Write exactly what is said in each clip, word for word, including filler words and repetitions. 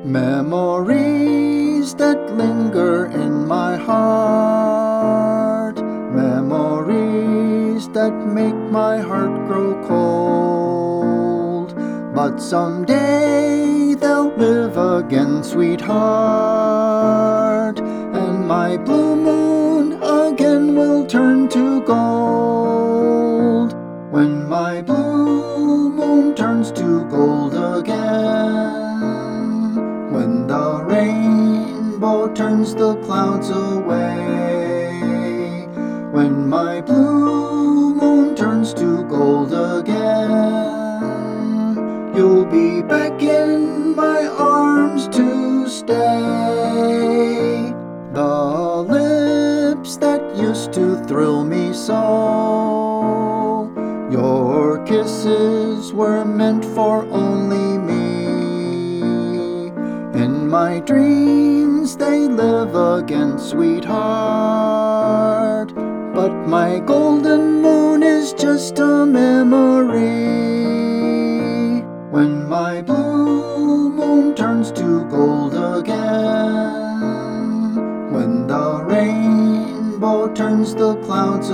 Memories that linger in my heart, memories that make my heart grow cold. But someday they'll live again, sweetheart, and my blue moon again will turn to gold. When my blue moon turns to gold again, when the rainbow turns the clouds away, when my blue moon turns to gold again, you'll be back in my arms to stay. The lips that used to thrill me so, your kisses were meant for only me. In my dreams they live again, sweetheart, but my golden moon is just a memory. When my blue moon turns to gold again, when the rainbow turns the clouds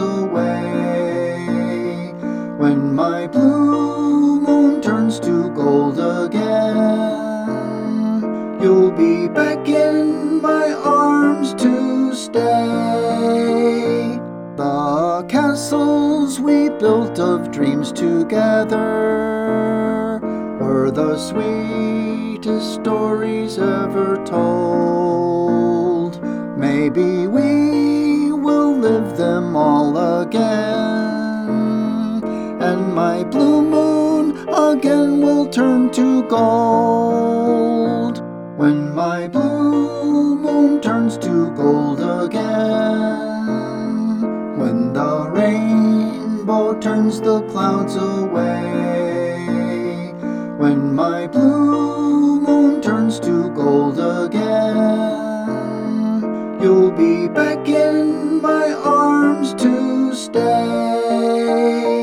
away, when my blue moon turns to gold again, you'll be back in my arms to stay. The castles we built of dreams together were the sweetest stories ever told. Maybe we will live them all again, and my blue moon again will turn to gold. When my blue moon turns to gold again, when the rainbow turns the clouds away, when my blue moon turns to gold again, you'll be back in my arms to stay.